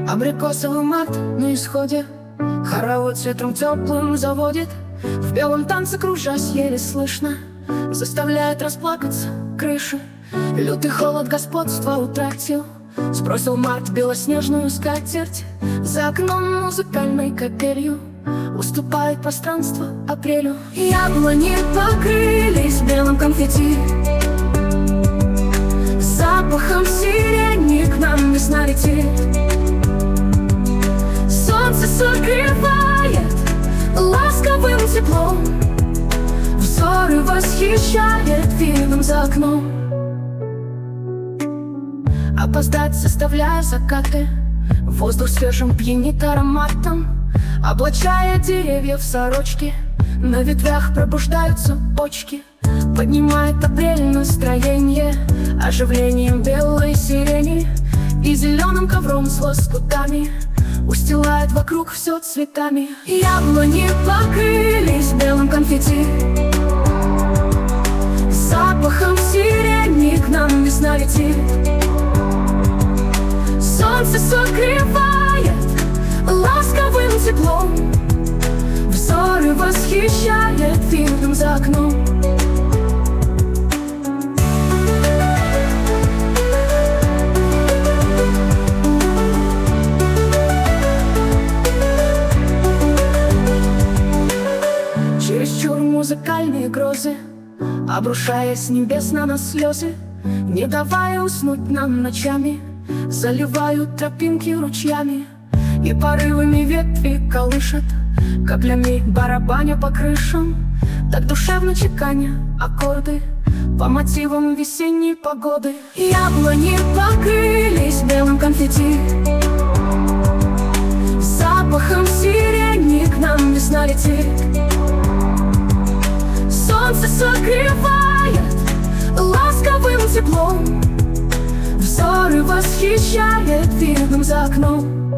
Абрикосовый март на исходе, хоровод ветром теплым заводит. В белом танце кружась еле слышно, заставляет расплакаться крыши. Лютый холод господства утратил, сбросил март белоснежную скатерть. За окном музыкальной капелью уступает пространство апрелю. Яблони покрылись белым конфетти, запахом сирени к нам весна летит. Солнце согревает ласковым теплом, взоры восхищает видом за окном. Опоздать заставляя закаты, воздух свежим пьянит ароматом. Облачая деревья в сорочки, на ветвях пробуждаются почки. Поднимает апрель настроение оживлением белой сирени и зеленым ковром с лоскутами устилает вокруг все цветами. Яблони покрылись белым конфетти, запахом сирени к нам весна летит. Солнце согревает ласковым теплом, взоры восхищает видом за окном. Чересчур музыкальные грозы, обрушаясь с небес на нас слезы, не давая уснуть нам ночами, заливают тропинки ручьями и порывами ветви колышат, каплями барабаня по крышам, так душевно чеканя аккорды по мотивам весенней погоды. Яблони покрылись белым конфетти, запахом сирени к нам весна летит. Солнце согревает ласковым теплом, взоры восхищает видом за окном.